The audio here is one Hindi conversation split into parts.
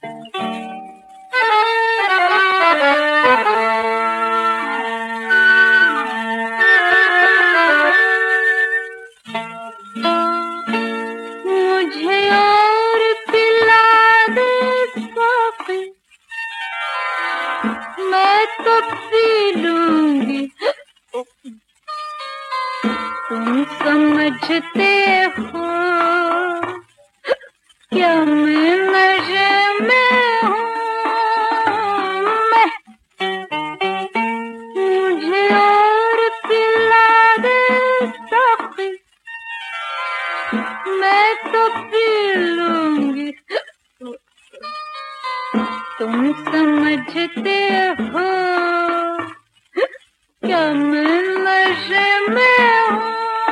मुझे और पिला दे साकी, मैं तो पी लूंगी। तुम समझते हो क्या मैं नशे में हूँ? मुझे और पिला दे साकी, मैं तो पी लूंगी। तुम समझते हो क्या मैं नशे में हूँ?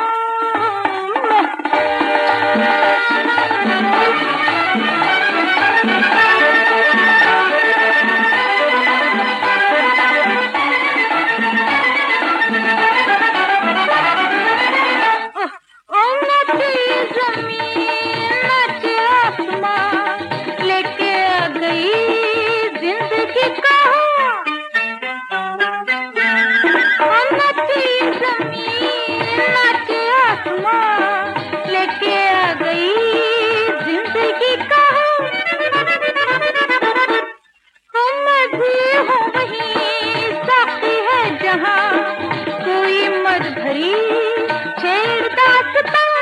कोई मत भरी छेड़दासता,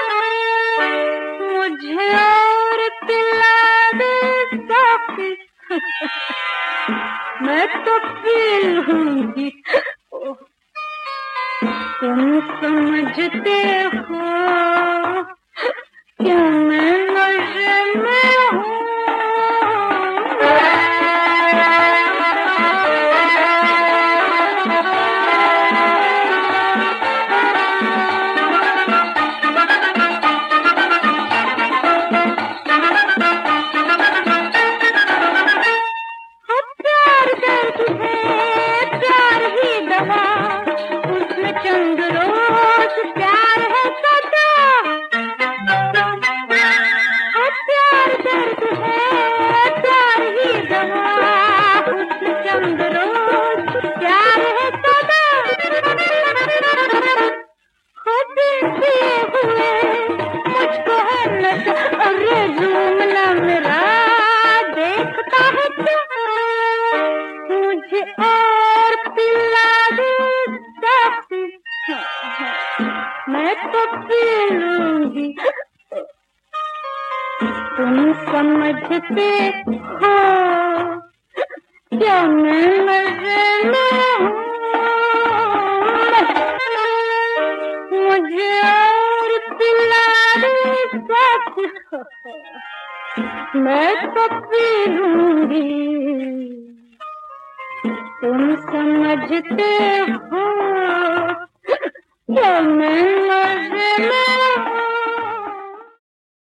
मुझे और पिला दे साकी, मैं तो पी लूंगी। तुम समझते हो क्या मैं नशे में हूँ? चंद रोज प्यार है सदा, प्यार दर्द है, प्यार ही दवा। चंद रोज प्यार है सदा, खुद किए हुए मुझको है नशा। अरे झूमना मेरा देखता है क्या? मुझे और पिला दे साकी, मैं तो पी लूंगी। तुम समझते हो क्या मैं नशे में हूँ? मुझे और पिला दे साकी, मैं तो पी लूंगी। तुम समझते हो क्या मैं नशे में